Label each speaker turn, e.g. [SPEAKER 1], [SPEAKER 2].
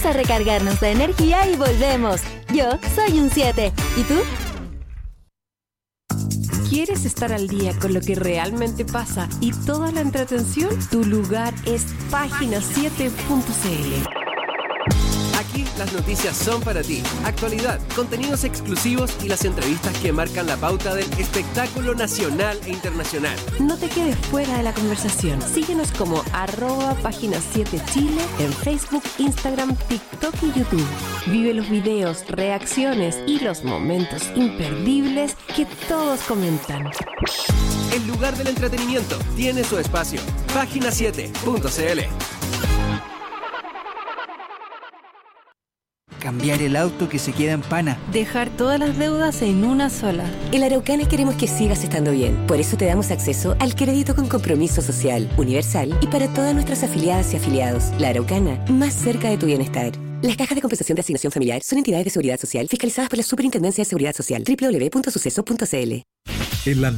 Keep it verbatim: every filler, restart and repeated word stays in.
[SPEAKER 1] a recargarnos de energía y volvemos. Yo soy un siete. ¿Y tú?
[SPEAKER 2] ¿Quieres estar al día con lo que realmente pasa y toda la entretención? Tu lugar es página siete punto c l.
[SPEAKER 3] Aquí las noticias son para ti. Actualidad, contenidos exclusivos y las entrevistas que marcan la pauta del espectáculo nacional e internacional.
[SPEAKER 2] No te quedes fuera de la conversación. Síguenos como arroba página siete Chile en Facebook, Instagram, TikTok y YouTube. Vive los videos, reacciones y los momentos imperdibles que todos comentan.
[SPEAKER 3] El lugar del entretenimiento tiene su espacio. página siete punto c l.
[SPEAKER 4] Cambiar el auto que se queda en pana.
[SPEAKER 5] Dejar todas las deudas en una sola.
[SPEAKER 6] En La Araucana queremos que sigas estando bien. Por eso te damos acceso al crédito con compromiso social, universal y para todas nuestras afiliadas y afiliados. La Araucana, más cerca de tu bienestar. Las cajas de compensación de asignación familiar son entidades de seguridad social fiscalizadas por la Superintendencia de Seguridad Social. doble u doble u doble u punto suceso punto c l.
[SPEAKER 7] En la